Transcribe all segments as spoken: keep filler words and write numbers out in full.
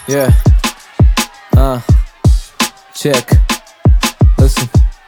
Yeah. Uh. Check. Listen.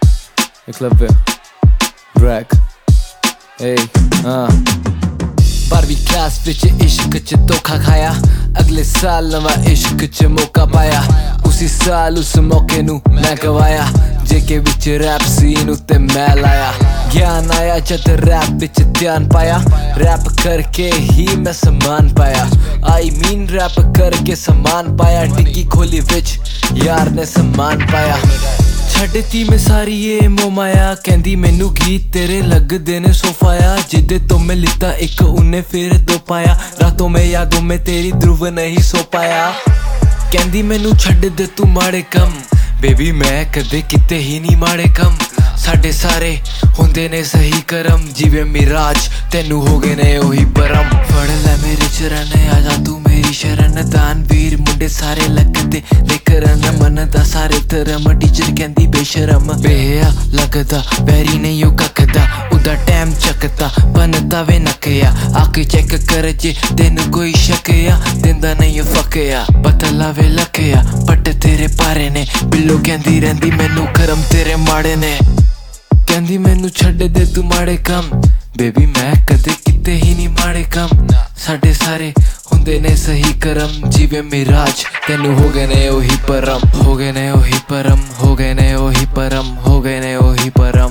Ik klap weer. Brag. Hey. Uh. बारहवीं class विच इश्क च धोखा खाया, अगले साल नवा इश्क च मौका पाया। उसी साल उस मौके नू मैं गवाया, जेके विच रैप सीन उत्ते मैं लाया। ज्ञान आया जद रैप विच ध्यान पाया, रैप करके ही मैं सम्मान पाया। आई मीन रैप करके सम्मान पाया, डिग्गी खोली विच यार ने सम्मान पाया। छड्डती मैं सारी ये मोमाया, कहंदी मैनू गीत तेरे लगदे ने सोफाया। जिदे तो मैं लिता एक उन्हें फिर दो पाया, रातों में यादों में तेरी ध्रुव नहीं सो पाया। कहंदी मैनू छड्ड दे तू माड़े कम, बेबी मैं कदे किते ही नहीं माड़े कम। साडे सारे हुंदे ने सही करम, जिवे मिराज तेनू हो गए ने ओही परम। फड़ ले मेरे चरण आजा तू मेरी शरण, दानवीर मुंडे सारे लगदे ने करन। मन दा सारे धर्म टीचर कहंदी बेशरम, बेहा लगदा बैरी नहीं ओ कखदा। उदा टैम चकता बनता वे नकया, आके चेक कर जे तेनू कोई शकया। दिंदा नहीं फकया पता लावे लकया, बट तेरे पारे ने बिल्लो कहंदी रहंदी मैनू करम तेरे माड़े ने। कहंदी मैनू छड्ड दे तू माड़े कम, बेबी मैं कदे किते ही नहीं माड़े कम। साडे सारे हुंदे ने सही करम, जिवे मिराज तेनू हो गए ने ओही परम। हो गए ने ओही परम, हो गए ने ओही परम, हो गए ने ओही परम।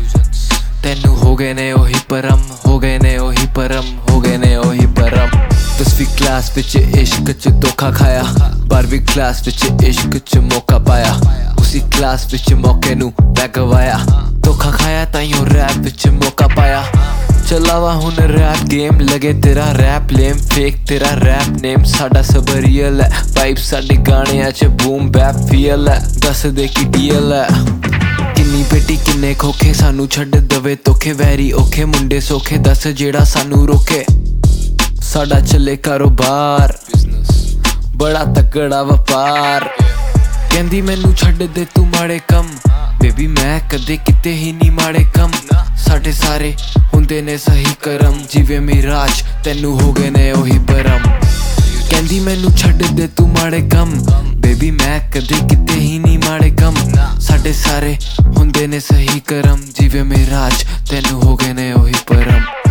तेनू हो गए ने ओही परम, हो गए ने ओही परम, हो गए ने ओही परम। दसवीं क्लास विच इश्क च धोखा खाया, बारहवीं क्लास विच इश्क च मौका पाया। उसी क्लास विच मौके नू मैं गवाया, धोखा खाया ताइयों रैप विच मौका पाया। चलावा हुन रैप गेम, लगे तेरा रैप लेम, फेक तेरा रैप नेम। साडा सब रियल है, वाइब साडे गाणियां च बूम बैप फील है। दस दे की डील है, किन्नी बेटी किन्ने खोखे, सानू छड्ड दवे धोखे। वैरी औखे मुंडे सौखे, दस जेड़ा सानू रोके। साडा चले कारोबार, बड़ा तगड़ा व्यापार। कहंदी मैनू छड्ड दे तू माड़े कम, बेबी मैं कदे किते ही नहीं माड़े कम। साडे सारे हुंदे ने सही करम, जिवे मिराज तेनू हो गए ने ओही परम। कहंदी मैनू छड्ड दे तू माड़े कम, बेबी मैं कदे किते ही नहीं माड़े कम। साडे सारे हुंदे ने सही करम, जिवे मिराज तेनू हो गए ने ओही परम।